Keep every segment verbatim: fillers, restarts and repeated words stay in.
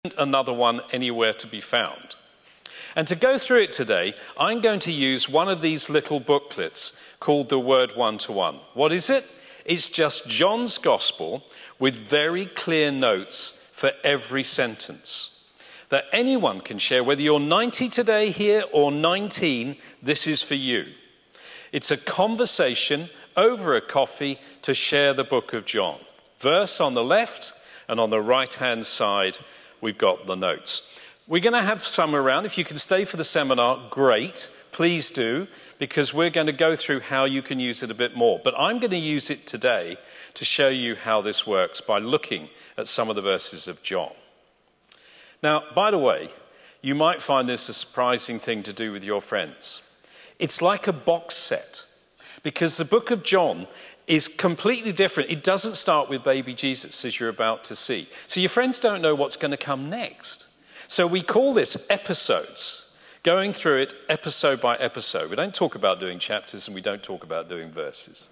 Another one anywhere to be found. And to go through it today, I'm going to use one of these little booklets called the Word One-to-One. What is it? It's just John's Gospel with very clear notes for every sentence that anyone can share. Whether you're ninety today here or nineteen, this is for you. It's a conversation over a coffee to share the book of John. Verse on the left, and on the right-hand side, we've got the notes. We're going to have some around. If you can stay for the seminar, great. Please do, because we're going to go through how you can use it a bit more. But I'm going to use it today to show you how this works by looking at some of the verses of John. Now, by the way, you might find this a surprising thing to do with your friends. It's like a box set, because the book of John is completely different. It doesn't start with baby Jesus, as you're about to see. So your friends don't know what's going to come next. So we call this episodes, going through it episode by episode. We don't talk about doing chapters, and we don't talk about doing verses.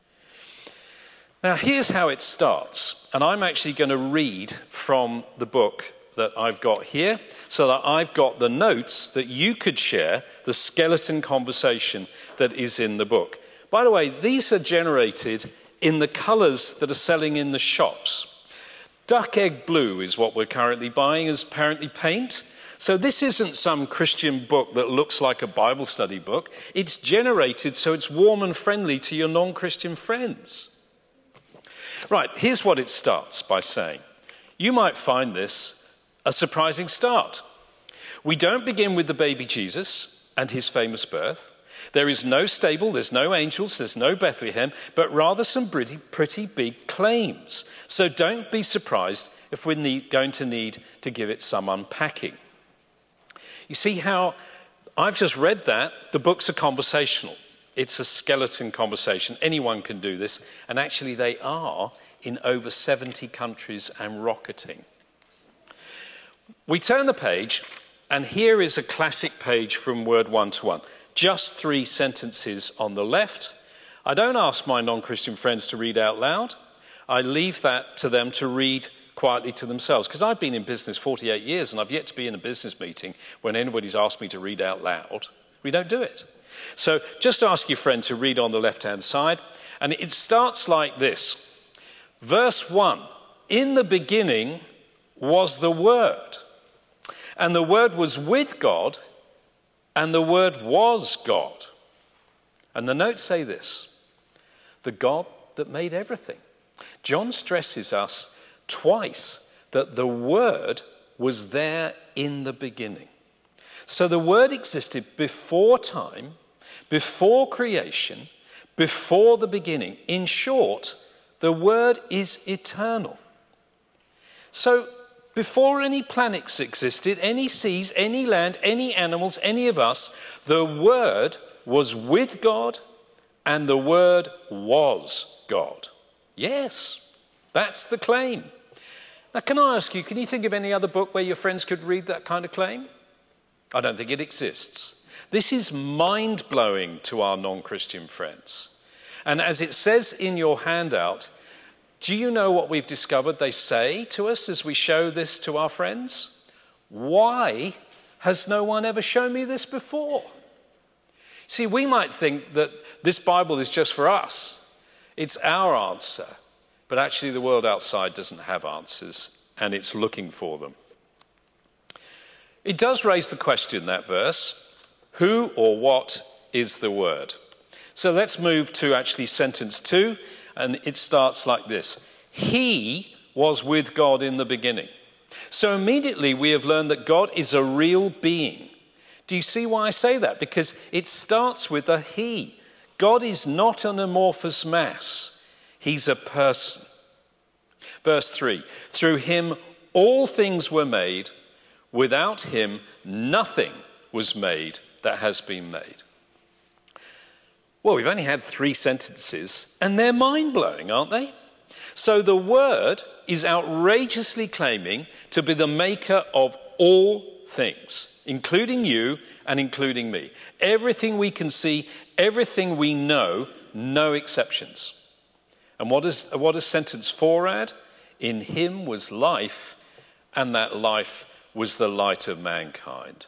Now, here's how it starts. And I'm actually going to read from the book that I've got here, so that I've got the notes that you could share, the skeleton conversation that is in the book. By the way, these are generated in the colours that are selling in the shops. Duck egg blue is what we're currently buying as apparently paint. So this isn't some Christian book that looks like a Bible study book. It's generated so it's warm and friendly to your non-Christian friends. Right, here's what it starts by saying. You might find this a surprising start. We don't begin with the baby Jesus and his famous birth. There is no stable, there's no angels, there's no Bethlehem, but rather some pretty, pretty big claims. So don't be surprised if we're need, going to need to give it some unpacking. You see how I've just read that. The book's are conversational. It's a skeleton conversation. Anyone can do this. And actually they are in over seventy countries and rocketing. We turn the page, and here is a classic page from Word One-to-One. Just three sentences on the left. I don't ask my non-Christian friends to read out loud. I leave that to them to read quietly to themselves, because I've been in business forty-eight years, and I've yet to be in a business meeting when anybody's asked me to read out loud. We don't do it. So just ask your friend to read on the left-hand side, and it starts like this. Verse one, in the beginning was the Word, and the Word was with God, and the Word was God. And the notes say this, the God that made everything. John stresses us twice that the Word was there in the beginning. So the Word existed before time, before creation, before the beginning. In short, the Word is eternal. So before any planets existed, any seas, any land, any animals, any of us, the Word was with God and the Word was God. Yes, that's the claim. Now, can I ask you, can you think of any other book where your friends could read that kind of claim? I don't think it exists. This is mind-blowing to our non-Christian friends. And as it says in your handout, do you know what we've discovered they say to us as we show this to our friends? Why has no one ever shown me this before? See, we might think that this Bible is just for us. It's our answer. But actually the world outside doesn't have answers, and it's looking for them. It does raise the question, that verse, who or what is the Word? So let's move to actually sentence two. And it starts like this. He was with God in the beginning. So immediately we have learned that God is a real being. Do you see why I say that? Because it starts with a he. God is not an amorphous mass. He's a person. Verse three. Through him all things were made. Without him nothing was made that has been made. Well, we've only had three sentences, and they're mind-blowing, aren't they? So the Word is outrageously claiming to be the maker of all things, including you and including me. Everything we can see, everything we know, no exceptions. And what, is, what does sentence four add? In him was life, and that life was the light of mankind.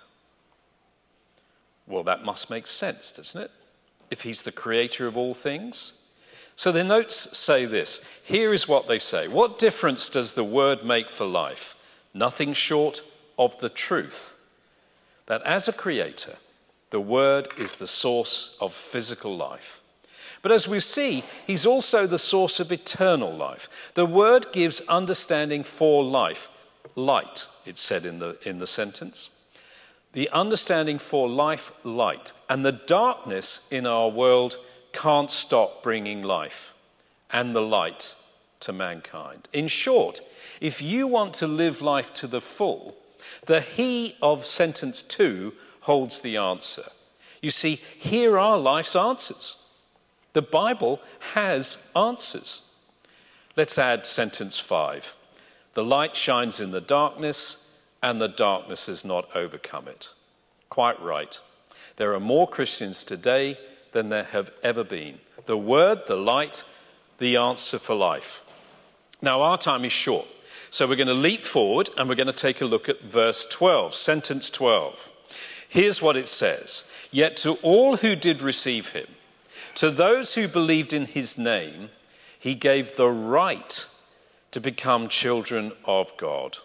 Well, that must make sense, doesn't it? If he's the creator of all things. So the notes say this. Here is what they say. What difference does the word make for life? Nothing short of the truth that as a creator, the word is the source of physical life. But as we see, he's also the source of eternal life. The word gives understanding for life. Light, it's said in the, in the sentence. The understanding for life, light. And the darkness in our world can't stop bringing life and the light to mankind. In short, if you want to live life to the full, the he of sentence two holds the answer. You see, here are life's answers. The Bible has answers. Let's add sentence five. The light shines in the darkness, and the darkness has not overcome it. Quite right. There are more Christians today than there have ever been. The word, the light, the answer for life. Now, our time is short, so we're going to leap forward and we're going to take a look at verse twelve, sentence twelve. Here's what it says. Yet to all who did receive him, to those who believed in his name, he gave the right to become children of God.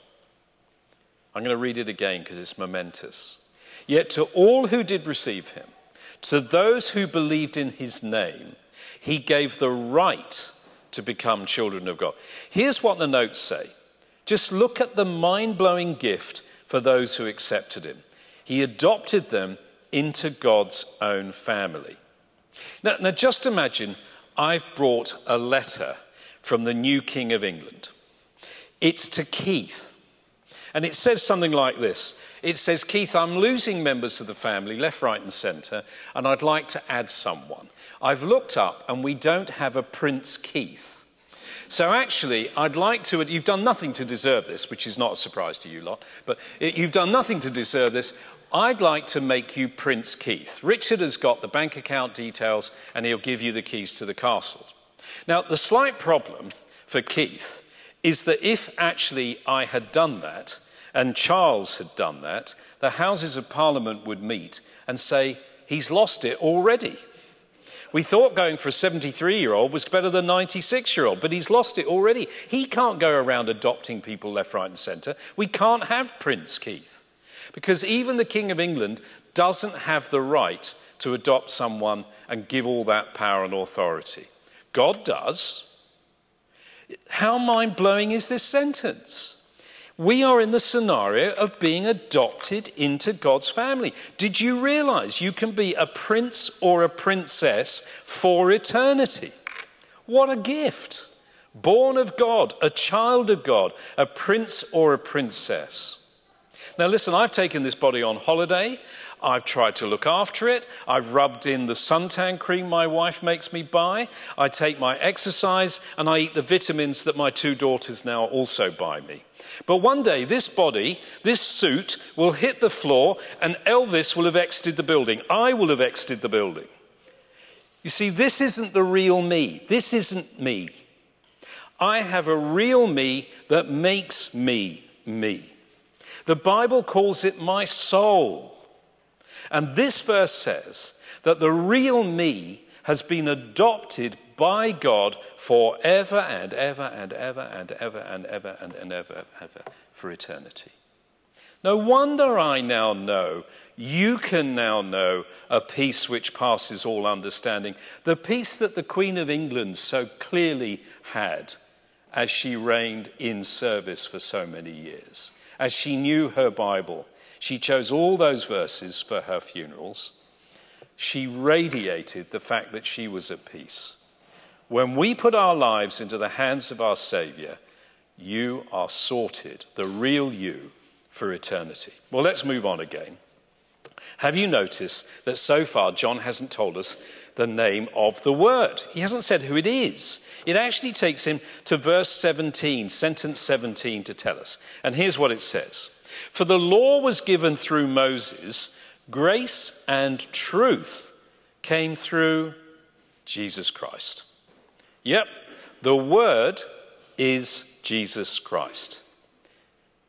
I'm going to read it again because it's momentous. Yet to all who did receive him, to those who believed in his name, he gave the right to become children of God. Here's what the notes say. Just look at the mind-blowing gift for those who accepted him. He adopted them into God's own family. Now, now just imagine I've brought a letter from the new King of England. It's to Keith. And it says something like this. It says, Keith, I'm losing members of the family, left, right, and centre, and I'd like to add someone. I've looked up, and we don't have a Prince Keith. So actually, I'd like to, you've done nothing to deserve this, which is not a surprise to you lot, but you've done nothing to deserve this. I'd like to make you Prince Keith. Richard has got the bank account details, and he'll give you the keys to the castle. Now, the slight problem for Keith is that if actually I had done that, and Charles had done that, the Houses of Parliament would meet and say, he's lost it already. We thought going for a seventy-three-year-old was better than a ninety-six-year-old, but he's lost it already. He can't go around adopting people left, right, and centre. We can't have Prince Keith, because even the King of England doesn't have the right to adopt someone and give all that power and authority. God does. How mind-blowing is this sentence? We are in the scenario of being adopted into God's family. Did you realize you can be a prince or a princess for eternity? What a gift. Born of God, a child of God, a prince or a princess. Now listen, I've taken this body on holiday. I've tried to look after it. I've rubbed in the suntan cream my wife makes me buy. I take my exercise and I eat the vitamins that my two daughters now also buy me. But one day this body, this suit will hit the floor and Elvis will have exited the building. I will have exited the building. You see, this isn't the real me. This isn't me. I have a real me that makes me me. The Bible calls it my soul. And this verse says that the real me has been adopted by God forever and ever and ever and ever and ever and, and ever and ever for eternity. No wonder I now know, you can now know a peace which passes all understanding. The peace that the Queen of England so clearly had as she reigned in service for so many years. As she knew her Bible, she chose all those verses for her funerals. She radiated the fact that she was at peace. When we put our lives into the hands of our Saviour, you are sorted, the real you, for eternity. Well, let's move on again. Have you noticed that so far John hasn't told us the name of the word? He hasn't said who it is. It actually takes him to verse seventeen, sentence seventeen, to tell us. And here's what it says. For the law was given through Moses, grace and truth came through Jesus Christ. Yep, the word is Jesus Christ.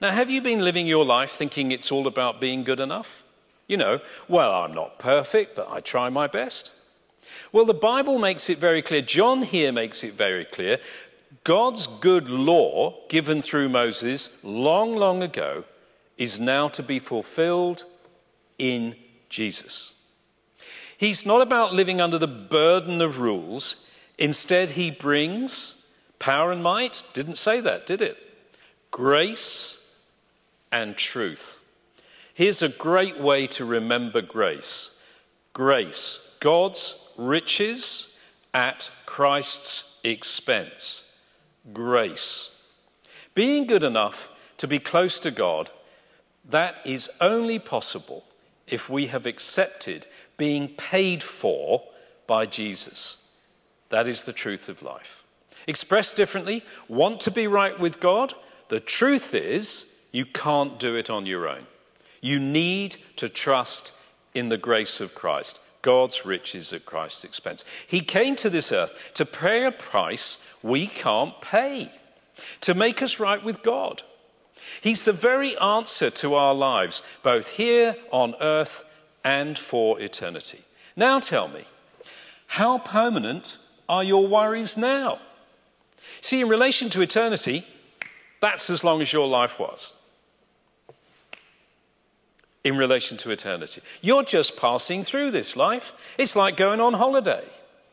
Now, have you been living your life thinking it's all about being good enough? You know, well, I'm not perfect, but I try my best. Well, the Bible makes it very clear. John here makes it very clear. God's good law given through Moses long, long ago is now to be fulfilled in Jesus. He's not about living under the burden of rules. Instead, he brings power and might. Didn't say that, did it? Grace and truth. Here's a great way to remember grace. Grace, God's riches at Christ's expense. Grace. Being good enough to be close to God, that is only possible if we have accepted being paid for by Jesus. That is the truth of life. Expressed differently, want to be right with God? The truth is, you can't do it on your own. You need to trust in the grace of Christ, God's riches at Christ's expense. He came to this earth to pay a price we can't pay, to make us right with God. He's the very answer to our lives, both here on earth and for eternity. Now tell me, how permanent are your worries now? See, in relation to eternity, that's as long as your life was. In relation to eternity. You're just passing through this life. It's like going on holiday.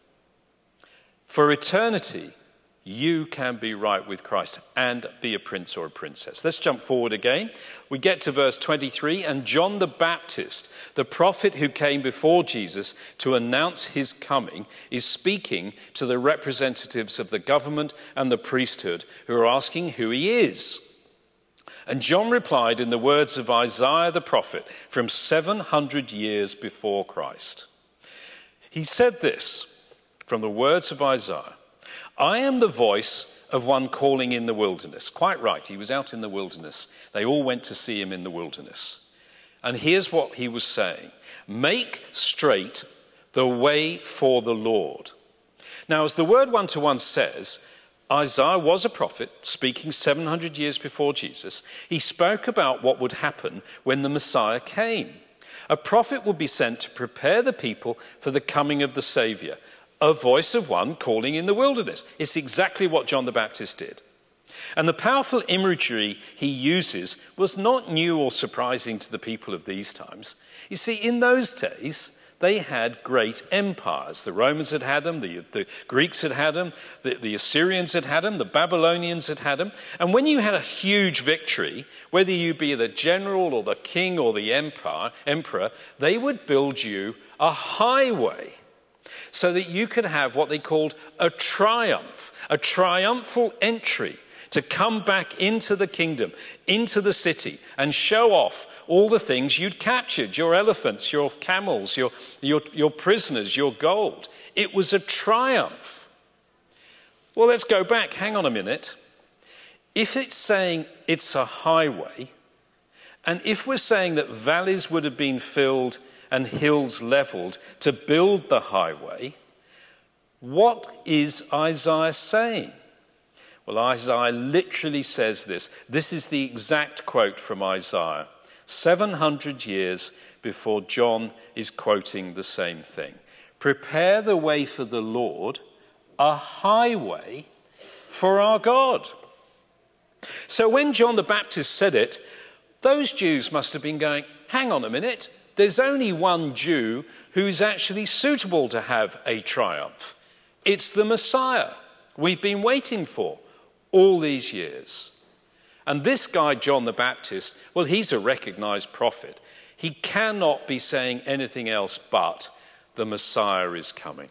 For eternity, you can be right with Christ and be a prince or a princess. Let's jump forward again. We get to verse twenty-three, and John the Baptist, the prophet who came before Jesus to announce his coming, is speaking to the representatives of the government and the priesthood who are asking who he is. And John replied in the words of Isaiah the prophet from seven hundred years before Christ. He said this from the words of Isaiah, I am the voice of one calling in the wilderness. Quite right, he was out in the wilderness. They all went to see him in the wilderness. And here's what he was saying. Make straight the way for the Lord. Now, as the word one-to-one says, Isaiah was a prophet speaking seven hundred years before Jesus. He spoke about what would happen when the Messiah came. A prophet would be sent to prepare the people for the coming of the Savior. A voice of one calling in the wilderness. It's exactly what John the Baptist did. And the powerful imagery he uses was not new or surprising to the people of these times. You see, in those days, they had great empires. The Romans had had them, the, the Greeks had had them, the, the Assyrians had had them, the Babylonians had had them. And when you had a huge victory, whether you be the general or the king or the empire, emperor, they would build you a highway so that you could have what they called a triumph, a triumphal entry to come back into the kingdom, into the city, and show off all the things you'd captured, your elephants, your camels, your, your, your prisoners, your gold. It was a triumph. Well, let's go back. Hang on a minute. If it's saying it's a highway, and if we're saying that valleys would have been filled and hills leveled to build the highway, what is Isaiah saying? Well, Isaiah literally says this. This is the exact quote from Isaiah, seven hundred years before John is quoting the same thing. Prepare the way for the Lord, a highway for our God. So when John the Baptist said it, those Jews must have been going, hang on a minute, there's only one Jew who's actually suitable to have a triumph. It's the Messiah we've been waiting for all these years. And this guy, John the Baptist, well, he's a recognized prophet. He cannot be saying anything else but the Messiah is coming.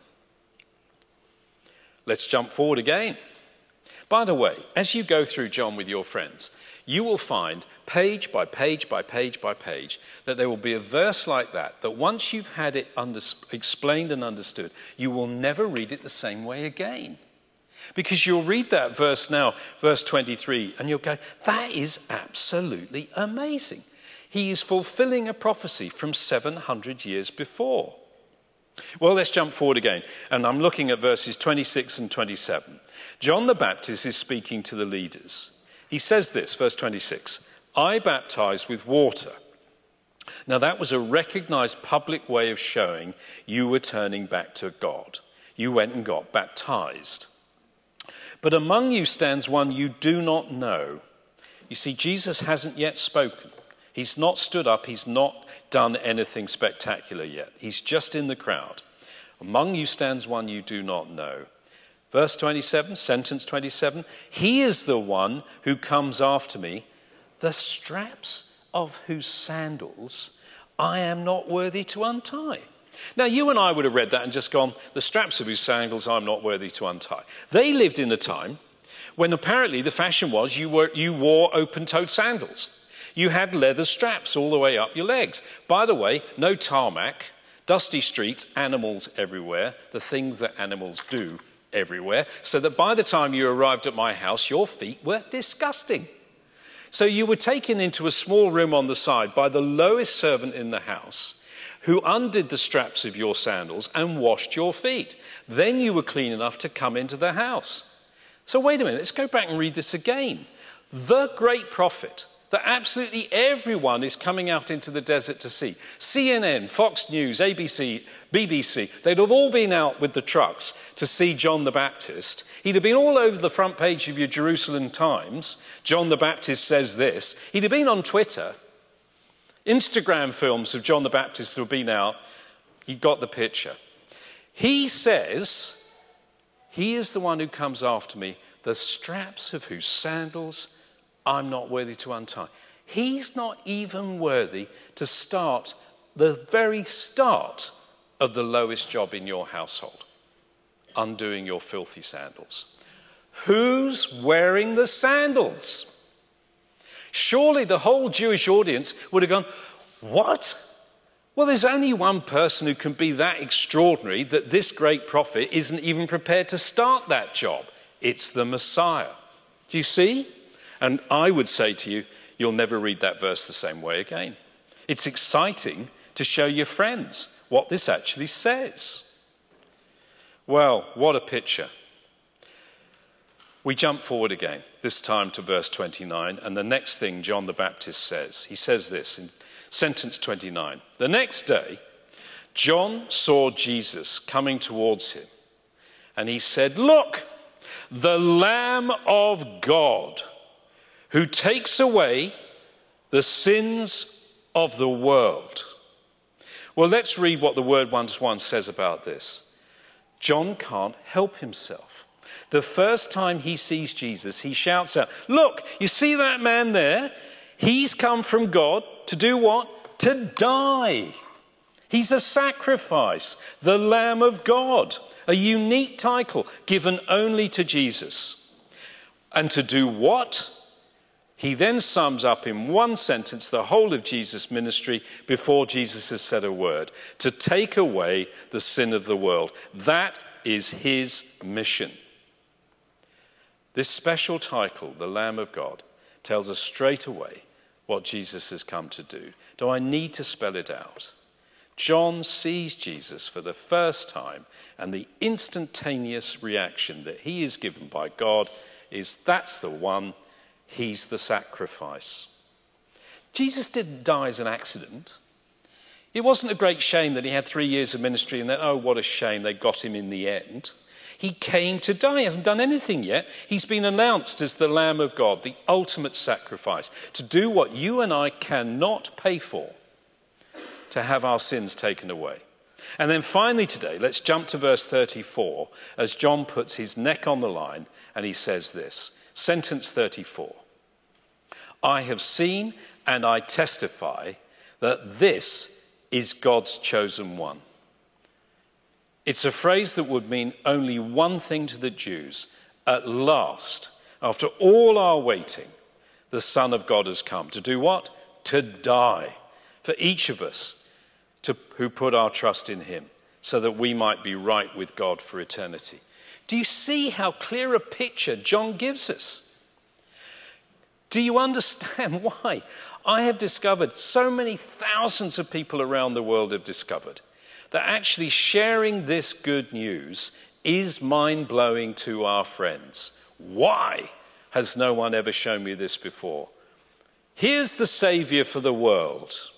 Let's jump forward again. By the way, as you go through John with your friends, you will find page by page by page by page that there will be a verse like that, that once you've had it under, explained and understood, you will never read it the same way again. Because you'll read that verse now, verse twenty-three, and you'll go, that is absolutely amazing. He is fulfilling a prophecy from seven hundred years before. Well, let's jump forward again. And I'm looking at verses twenty-six and twenty-seven. John the Baptist is speaking to the leaders. He says this, verse twenty-six, I baptize with water. Now that was a recognized public way of showing you were turning back to God. You went and got baptized. But among you stands one you do not know. You see, Jesus hasn't yet spoken. He's not stood up. He's not done anything spectacular yet. He's just in the crowd. Among you stands one you do not know. Verse twenty-seven, sentence twenty-seven, he is the one who comes after me, the straps of whose sandals I am not worthy to untie. Now, you and I would have read that and just gone, the straps of whose sandals I'm not worthy to untie. They lived in a time when apparently the fashion was you, were, you wore open-toed sandals. You had leather straps all the way up your legs. By the way, no tarmac, dusty streets, animals everywhere, the things that animals do everywhere, so that by the time you arrived at my house, your feet were disgusting. So you were taken into a small room on the side by the lowest servant in the house, who undid the straps of your sandals and washed your feet. Then you were clean enough to come into the house. So wait a minute, let's go back and read this again. The great prophet that absolutely everyone is coming out into the desert to see. C N N, Fox News, A B C, B B C, they'd have all been out with the trucks to see John the Baptist. He'd have been all over the front page of your Jerusalem Times. John the Baptist says this. He'd have been on Twitter. Instagram films of John the Baptist have been out. You got the picture. He says, he is the one who comes after me, the straps of whose sandals I'm not worthy to untie. He's not even worthy to start the very start of the lowest job in your household, undoing your filthy sandals. Who's wearing the sandals? Surely the whole Jewish audience would have gone, what? Well, there's only one person who can be that extraordinary that this great prophet isn't even prepared to start that job. It's the Messiah. Do you see? And I would say to you, you'll never read that verse the same way again. It's exciting to show your friends what this actually says. Well, what a picture. We jump forward again, this time to verse twenty-nine, and the next thing John the Baptist says, he says this in sentence twenty-nine. The next day, John saw Jesus coming towards him, and he said, look, the Lamb of God, who takes away the sins of the world. Well, let's read what the Word one-to-one says about this. John can't help himself. The first time he sees Jesus, he shouts out, look, you see that man there? He's come from God to do what? To die. He's a sacrifice, the Lamb of God, a unique title given only to Jesus. And to do what? He then sums up in one sentence the whole of Jesus' ministry before Jesus has said a word. To take away the sin of the world. That is his mission. This special title, the Lamb of God, tells us straight away what Jesus has come to do. Do I need to spell it out? John sees Jesus for the first time, and the instantaneous reaction that he is given by God is, that's the one. He's the sacrifice. Jesus didn't die as an accident. It wasn't a great shame that he had three years of ministry and then, oh, what a shame, they got him in the end. He came to die. He hasn't done anything yet. He's been announced as the Lamb of God, the ultimate sacrifice, to do what you and I cannot pay for, to have our sins taken away. And then finally today, let's jump to verse thirty-four, as John puts his neck on the line and he says this. Sentence thirty-four. I have seen and I testify that this is God's chosen one. It's a phrase that would mean only one thing to the Jews. At last, after all our waiting, the Son of God has come. To do what? To die for each of us to, who put our trust in him, so that we might be right with God for eternity. Do you see how clear a picture John gives us? Do you understand why? I have discovered, so many thousands of people around the world have discovered, that actually sharing this good news is mind-blowing to our friends. Why has no one ever shown me this before? Here's the Saviour for the world.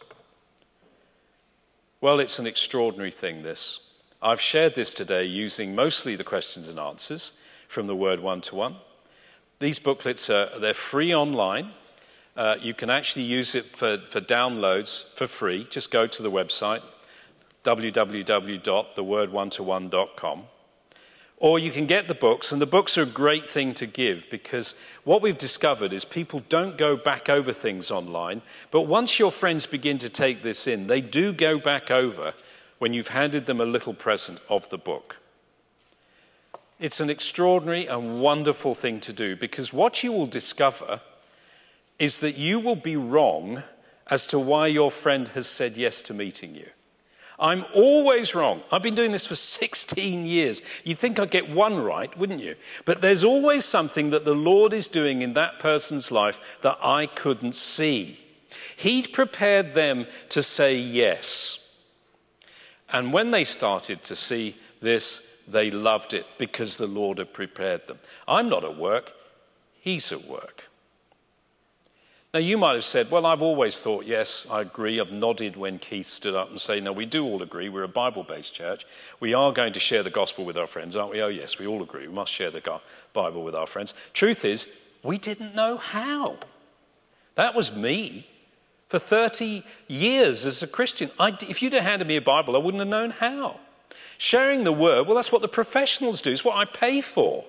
Well, it's an extraordinary thing, this. I've shared this today using mostly the questions and answers from the Word One-to-One. These booklets, are they're free online. Uh, you can actually use it for, for downloads for free. Just go to the website, w w w dot the word one to one dot com. Or you can get the books, and the books are a great thing to give because what we've discovered is people don't go back over things online, but once your friends begin to take this in, they do go back over when you've handed them a little present of the book. It's an extraordinary and wonderful thing to do because what you will discover is that you will be wrong as to why your friend has said yes to meeting you. I'm always wrong. I've been doing this for sixteen years. You'd think I'd get one right, wouldn't you? But there's always something that the Lord is doing in that person's life that I couldn't see. He'd prepared them to say yes. And when they started to see this, they loved it because the Lord had prepared them. I'm not at work. He's at work. Now, you might have said, well, I've always thought, yes, I agree. I've nodded when Keith stood up and said, no, we do all agree. We're a Bible-based church. We are going to share the gospel with our friends, aren't we? Oh, yes, we all agree. We must share the Bible with our friends. Truth is, we didn't know how. That was me. For thirty years as a Christian, I, if you'd have handed me a Bible, I wouldn't have known how. Sharing the word, well, that's what the professionals do. It's what I pay for.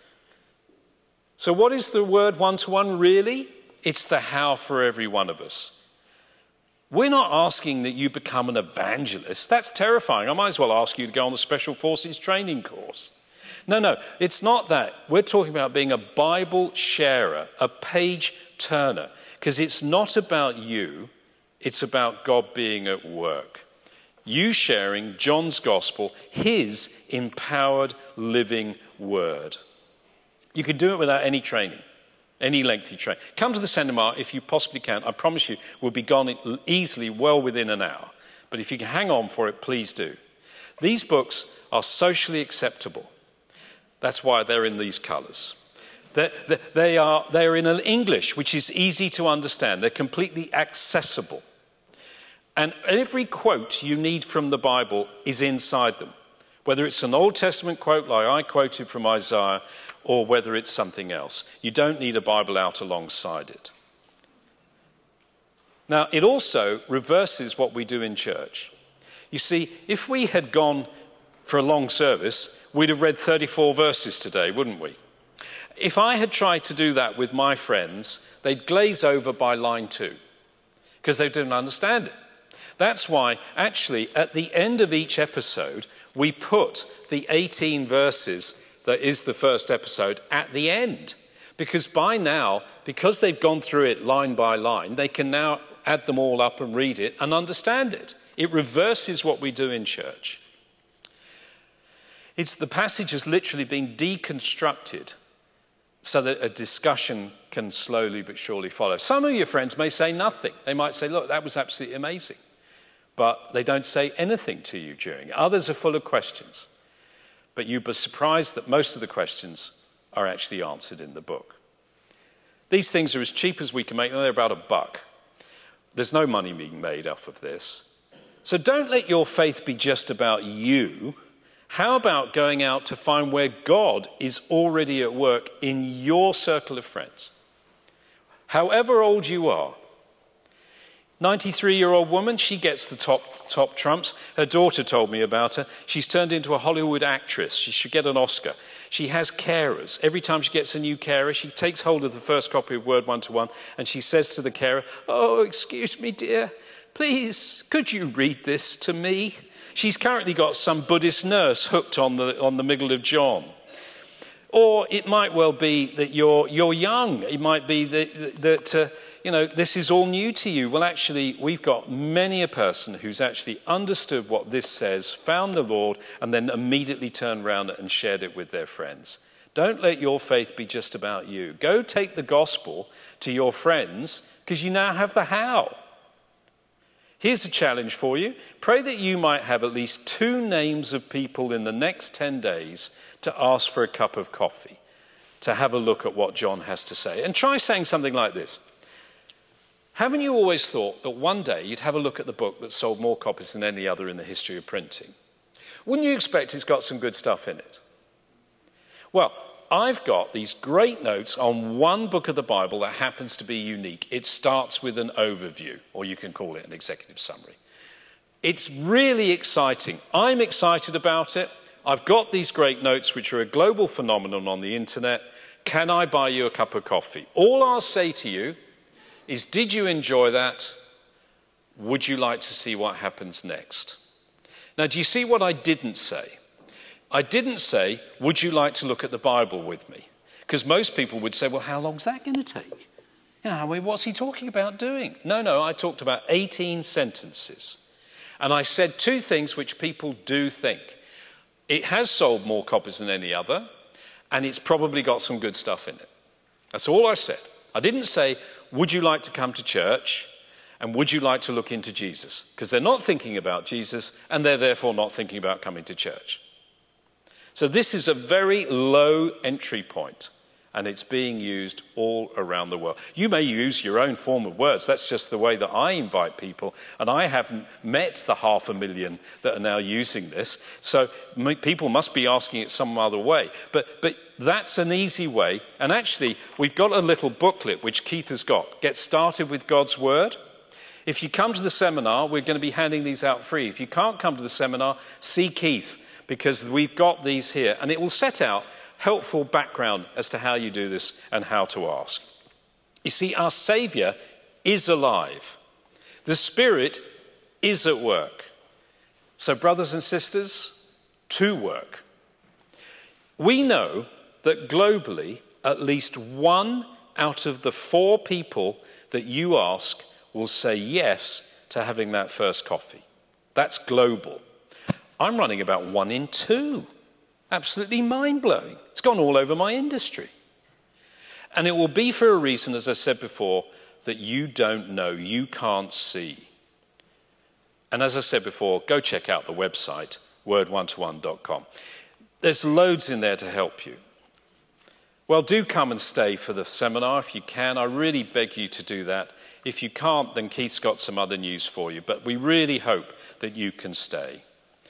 So what is the Word One-to-One really? It's the how for every one of us. We're not asking that you become an evangelist. That's terrifying. I might as well ask you to go on the Special Forces training course. No, no, it's not that. We're talking about being a Bible sharer, a page turner, because it's not about you, it's about God being at work. You sharing John's gospel, his empowered living word. You can do it without any training. Any lengthy training. Come to the seminar if you possibly can. I promise you we'll be gone easily well within an hour. But if you can hang on for it, please do. These books are socially acceptable. That's why they're in these colours. They're, they are they're in English, which is easy to understand. They're completely accessible. And every quote you need from the Bible is inside them. Whether it's an Old Testament quote like I quoted from Isaiah, or whether it's something else. You don't need a Bible out alongside it. Now, it also reverses what we do in church. You see, if we had gone for a long service, we'd have read thirty-four verses today, wouldn't we? If I had tried to do that with my friends, they'd glaze over by line two, because they didn't understand it. That's why, actually, at the end of each episode, we put the eighteen verses that is the first episode at the end. Because by now, because they've gone through it line by line, they can now add them all up and read it and understand it. It reverses what we do in church. It's the passage has literally been deconstructed so that a discussion can slowly but surely follow. Some of your friends may say nothing. They might say, look, that was absolutely amazing. But they don't say anything to you during it. Others are full of questions. But you'd be surprised that most of the questions are actually answered in the book. These things are as cheap as we can make them. They're about a buck. There's no money being made off of this. So don't let your faith be just about you. How about going out to find where God is already at work in your circle of friends? However old you are. ninety-three-year-old woman, she gets the top top trumps. Her daughter told me about her. She's turned into a Hollywood actress. She should get an Oscar. She has carers. Every time she gets a new carer, she takes hold of the first copy of Word One-to-One and she says to the carer, oh, excuse me, dear, please, could you read this to me? She's currently got some Buddhist nurse hooked on the on the middle of John. Or it might well be that you're you're young. It might be that that uh, you know this is all new to you. Well, actually, we've got many a person who's actually understood what this says, found the Lord, and then immediately turned around and shared it with their friends. Don't let your faith be just about you. Go take the gospel to your friends because you now have the how. Here's a challenge for you. Pray that you might have at least two names of people in the next ten days to ask for a cup of coffee, to have a look at what John has to say. And try saying something like this. Haven't you always thought that one day you'd have a look at the book that sold more copies than any other in the history of printing? Wouldn't you expect it's got some good stuff in it? Well, I've got these great notes on one book of the Bible that happens to be unique. It starts with an overview, or you can call it an executive summary. It's really exciting. I'm excited about it. I've got these great notes, which are a global phenomenon on the internet. Can I buy you a cup of coffee? All I'll say to you is, did you enjoy that? Would you like to see what happens next? Now, do you see what I didn't say? I didn't say, would you like to look at the Bible with me? Because most people would say, well, how long's that going to take? You know, what's he talking about doing? No, no, I talked about eighteen sentences. And I said two things which people do think. It has sold more copies than any other, and it's probably got some good stuff in it. That's all I said. I didn't say, would you like to come to church? And would you like to look into Jesus? Because they're not thinking about Jesus, and they're therefore not thinking about coming to church. So this is a very low entry point, and it's being used all around the world. You may use your own form of words. That's just the way that I invite people, and I haven't met the half a million that are now using this. So people must be asking it some other way. But, but that's an easy way. And actually, we've got a little booklet which Keith has got. Get Started with God's Word. If you come to the seminar, we're going to be handing these out free. If you can't come to the seminar, see Keith, because we've got these here. And it will set out helpful background as to how you do this and how to ask. You see, our Saviour is alive. The Spirit is at work. So, brothers and sisters, to work. We know that globally, at least one out of the four people that you ask will say yes to having that first coffee. That's global. I'm running about one in two. Absolutely mind-blowing. It's gone all over my industry. And it will be for a reason, as I said before, that you don't know, you can't see. And as I said before, go check out the website, word one to one dot com. There's loads in there to help you. Well, do come and stay for the seminar if you can. I really beg you to do that. If you can't, then Keith's got some other news for you. But we really hope that you can stay.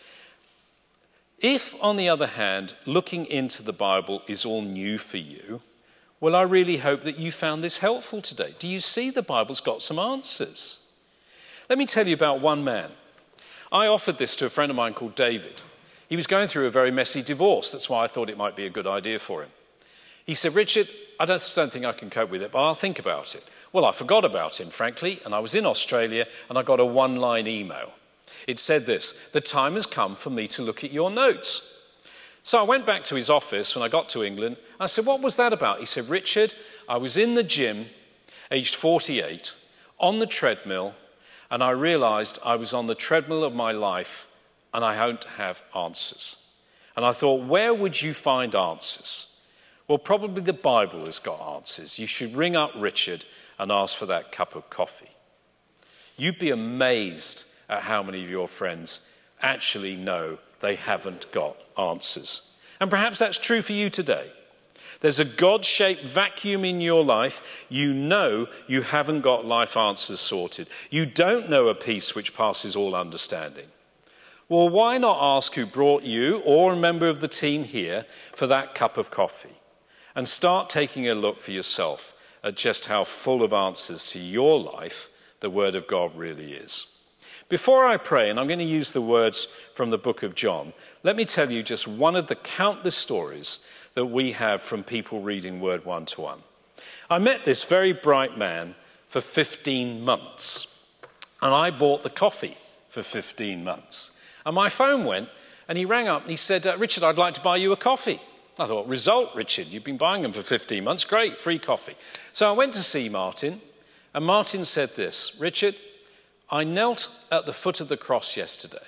If, on the other hand, looking into the Bible is all new for you, well, I really hope that you found this helpful today. Do you see the Bible's got some answers? Let me tell you about one man. I offered this to a friend of mine called David. He was going through a very messy divorce. That's why I thought it might be a good idea for him. He said, Richard, I don't, don't think I can cope with it, but I'll think about it. Well, I forgot about him, frankly, and I was in Australia, and I got a one-line email. It said this: the time has come for me to look at your notes. So I went back to his office when I got to England. I said, what was that about? He said, Richard, I was in the gym, aged forty-eight, on the treadmill, and I realized I was on the treadmill of my life, and I don't have answers. And I thought, where would you find answers? Well, probably the Bible has got answers. You should ring up Richard and ask for that cup of coffee. You'd be amazed at how many of your friends actually know they haven't got answers. And perhaps that's true for you today. There's a God-shaped vacuum in your life. You know you haven't got life answers sorted. You don't know a peace which passes all understanding. Well, why not ask who brought you or a member of the team here for that cup of coffee? And start taking a look for yourself at just how full of answers to your life the Word of God really is. Before I pray, and I'm going to use the words from the book of John, let me tell you just one of the countless stories that we have from people reading Word one to one. I met this very bright man for fifteen months, and I bought the coffee for fifteen months. And my phone went, and he rang up and he said, uh, Richard, I'd like to buy you a coffee. I thought, result, Richard, you've been buying them for fifteen months. Great, free coffee. So I went to see Martin, and Martin said this: Richard, I knelt at the foot of the cross yesterday.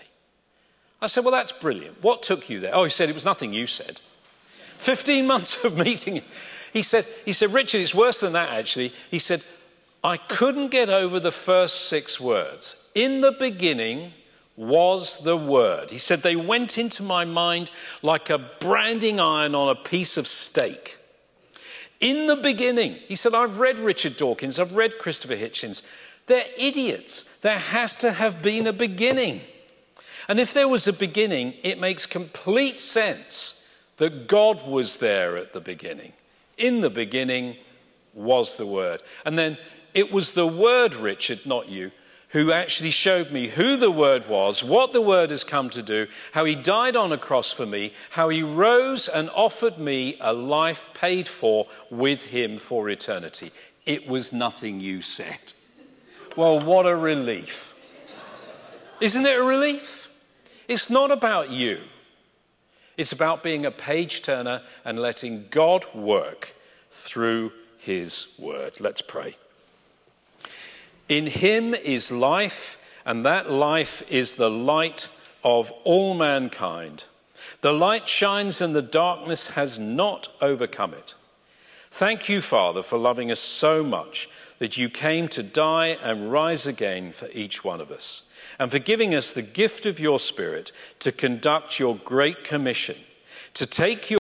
I said, well, that's brilliant. What took you there? Oh, he said, it was nothing you said. fifteen months of meeting. He said, he said, Richard, it's worse than that, actually. He said, I couldn't get over the first six words. In the beginning was the Word. He said, they went into my mind like a branding iron on a piece of steak. In the beginning, he said, I've read Richard Dawkins, I've read Christopher Hitchens. They're idiots. There has to have been a beginning. And if there was a beginning, it makes complete sense that God was there at the beginning. In the beginning was the Word. And then it was the Word, Richard, not you, who actually showed me who the Word was, what the Word has come to do, how he died on a cross for me, how he rose and offered me a life paid for with him for eternity. It was nothing you said. Well, what a relief. Isn't it a relief? It's not about you. It's about being a page turner and letting God work through his Word. Let's pray. In him is life, and that life is the light of all mankind. The light shines and the darkness has not overcome it. Thank you, Father, for loving us so much that you came to die and rise again for each one of us, and for giving us the gift of your Spirit to conduct your great commission, to take your